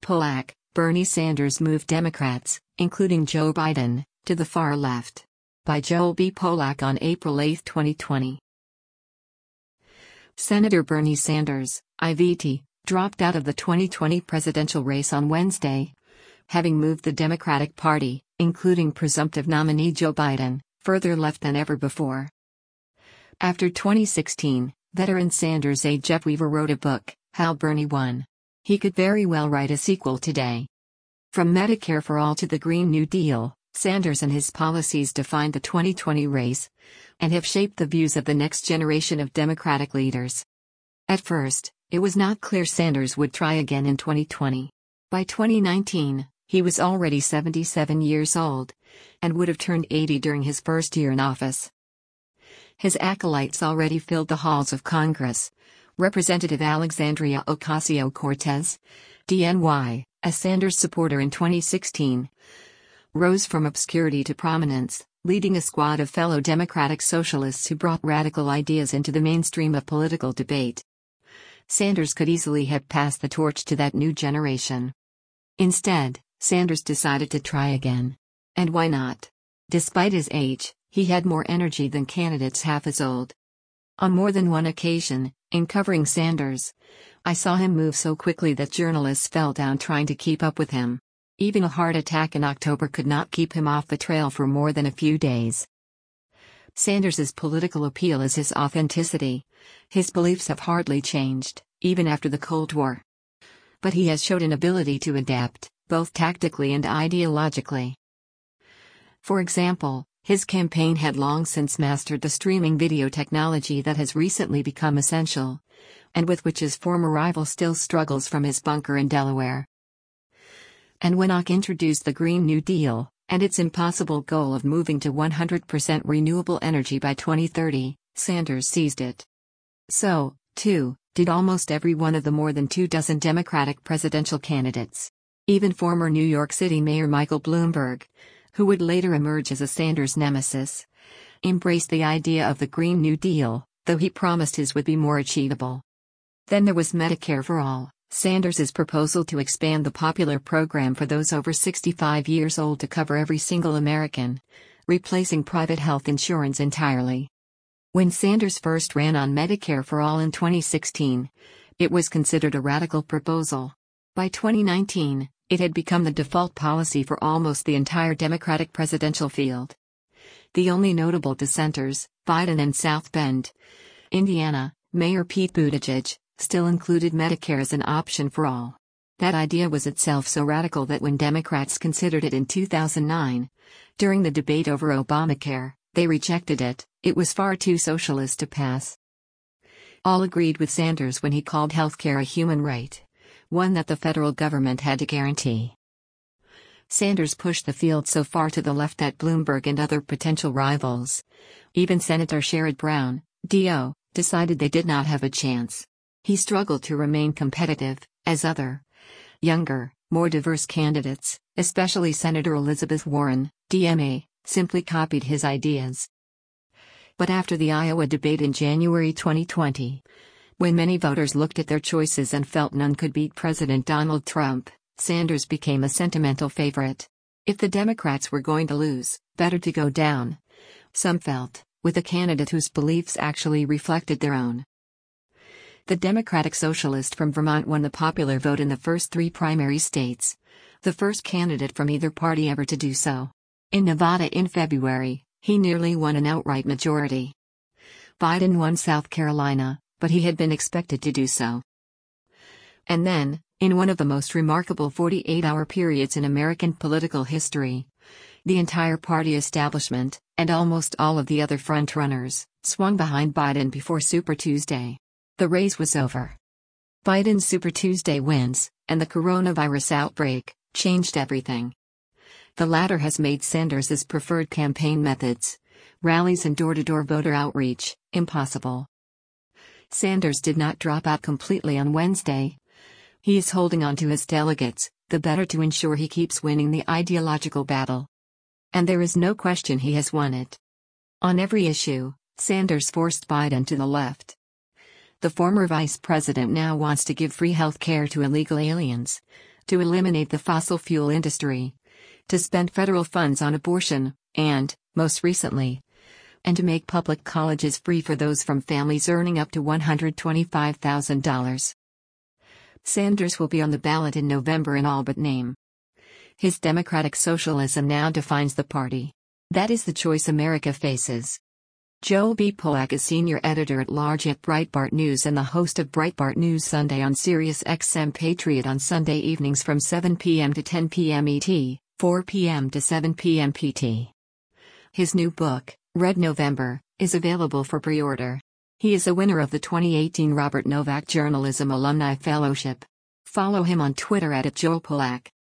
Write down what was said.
Polak, Bernie Sanders moved Democrats, including Joe Biden, to the far left. By Joel B. Polak on April 8, 2020. Senator Bernie Sanders, IVT, dropped out of the 2020 presidential race on Wednesday, having moved the Democratic Party, including presumptive nominee Joe Biden, further left than ever before. After 2016, veteran Sanders aide Jeff Weaver wrote a book, How Bernie Won. He could very well write a sequel today. From Medicare for All to the Green New Deal, Sanders and his policies defined the 2020 race and have shaped the views of the next generation of Democratic leaders. At first, it was not clear Sanders would try again in 2020. By 2019, he was already 77 years old and would have turned 80 during his first year in office. His acolytes already filled the halls of Congress. Representative Alexandria Ocasio-Cortez, DNY, a Sanders supporter in 2016, rose from obscurity to prominence, leading a squad of fellow Democratic socialists who brought radical ideas into the mainstream of political debate. Sanders could easily have passed the torch to that new generation. Instead, Sanders decided to try again. And why not? Despite his age, he had more energy than candidates half as old. On more than one occasion, in covering Sanders, I saw him move so quickly that journalists fell down trying to keep up with him. Even a heart attack in October could not keep him off the trail for more than a few days. Sanders's political appeal is his authenticity. His beliefs have hardly changed, even after the Cold War. But he has showed an ability to adapt, both tactically and ideologically. For example, his campaign had long since mastered the streaming video technology that has recently become essential, and with which his former rival still struggles from his bunker in Delaware. And when Ock introduced the Green New Deal, and its impossible goal of moving to 100% renewable energy by 2030, Sanders seized it. So, too, did almost every one of the more than 24 Democratic presidential candidates. Even former New York City Mayor Michael Bloomberg, who would later emerge as a Sanders nemesis, embraced the idea of the Green New Deal, though he promised his would be more achievable. Then there was Medicare for All, Sanders's proposal to expand the popular program for those over 65 years old to cover every single American, replacing private health insurance entirely. When Sanders first ran on Medicare for All in 2016, it was considered a radical proposal. By 2019, it had become the default policy for almost the entire Democratic presidential field. The only notable dissenters, Biden and South Bend, Indiana, Mayor Pete Buttigieg, still included Medicare as an option for all. That idea was itself so radical that when Democrats considered it in 2009, during the debate over Obamacare, they rejected it. It was far too socialist to pass. All agreed with Sanders when he called healthcare a human right, one that the federal government had to guarantee. Sanders pushed the field so far to the left that Bloomberg and other potential rivals, even Senator Sherrod Brown, DO, decided they did not have a chance. He struggled to remain competitive, as other, younger, more diverse candidates, especially Senator Elizabeth Warren, DMA, simply copied his ideas. But after the Iowa debate in January 2020, when many voters looked at their choices and felt none could beat President Donald Trump, Sanders became a sentimental favorite. If the Democrats were going to lose, better to go down, some felt, with a candidate whose beliefs actually reflected their own. The Democratic Socialist from Vermont won the popular vote in the first 3 primary states, the first candidate from either party ever to do so. In Nevada in February, he nearly won an outright majority. Biden won South Carolina, but he had been expected to do so. And then, in one of the most remarkable 48-hour periods in American political history, the entire party establishment, and almost all of the other frontrunners, swung behind Biden before Super Tuesday. The race was over. Biden's Super Tuesday wins, and the coronavirus outbreak, changed everything. The latter has made Sanders' preferred campaign methods, rallies and door-to-door voter outreach, impossible. Sanders did not drop out completely on Wednesday. He is holding on to his delegates, the better to ensure he keeps winning the ideological battle. And there is no question he has won it. On every issue, Sanders forced Biden to the left. The former vice president now wants to give free health care to illegal aliens, to eliminate the fossil fuel industry, to spend federal funds on abortion, and, most recently, and to make public colleges free for those from families earning up to $125,000. Sanders will be on the ballot in November in all but name. His democratic socialism now defines the party. That is the choice America faces. Joe B. Polak is senior editor-at-large at Breitbart News and the host of Breitbart News Sunday on Sirius XM Patriot on Sunday evenings from 7 p.m. to 10 p.m. ET, 4 p.m. to 7 p.m. PT. His new book, Red November, is available for pre-order. He is a winner of the 2018 Robert Novak Journalism Alumni Fellowship. Follow him on Twitter @JoePolak.